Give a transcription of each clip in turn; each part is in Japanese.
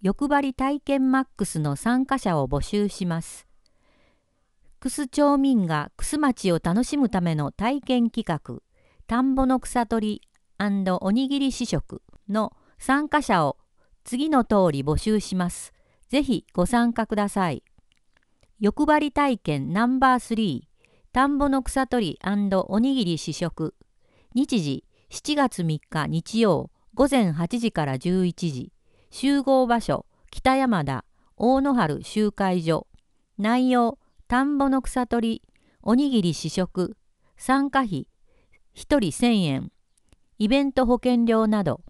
欲張り体験マックスの参加者を募集します。楠町民が楠町を楽しむための体験企画、田んぼの草取り&おにぎり試食の参加者を次の通り募集します。ぜひご参加ください。欲張り体験ナンバー3、田んぼの草取り&おにぎり試食。日時、7月3日日曜、午前8時から11時。集合場所、北山田、大野原集会所。内容、田んぼの草取り、おにぎり試食。参加費、1人1000円。イベント保険料など。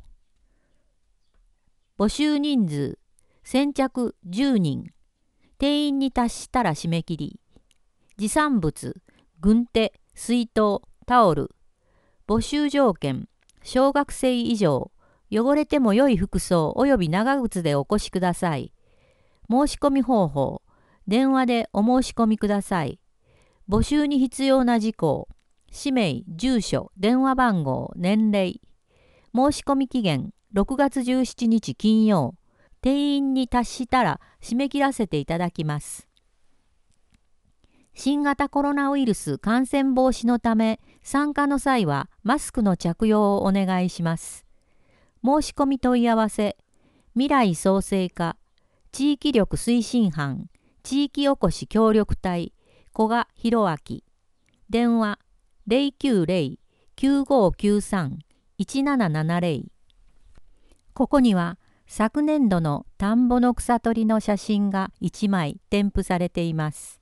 募集人数、先着10人。定員に達したら締め切り。持参物、軍手、水筒、タオル。募集条件、小学生以上、汚れても良い服装及び長靴でお越しください。申し込み方法、電話でお申し込みください。募集に必要な事項、氏名、住所、電話番号、年齢。申し込み期限、6月17日金曜。定員に達したら締め切らせていただきます。新型コロナウイルス感染防止のため、参加の際はマスクの着用をお願いします。申し込み問い合わせ、未来創生課、地域力推進班、地域おこし協力隊、古賀博明。電話、090-9593-1770。ここには、昨年度の田んぼの草取りの写真が1枚添付されています。